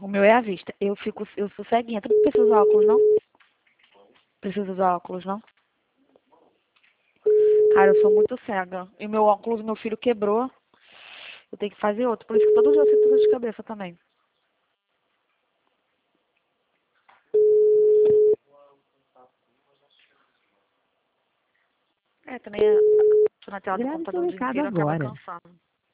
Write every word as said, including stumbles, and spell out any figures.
O meu é a vista. Eu fico, eu sou ceguinha. Tu não precisa usar óculos, não? Precisa usar óculos, não? Cara, eu sou muito cega. E meu óculos, meu filho quebrou. Eu tenho que fazer outro. Por isso que todo dia eu sinto dor de cabeça também. É, também é, tô na tela do Grave seu computador o dia recado inteiro, acaba agora. cansando.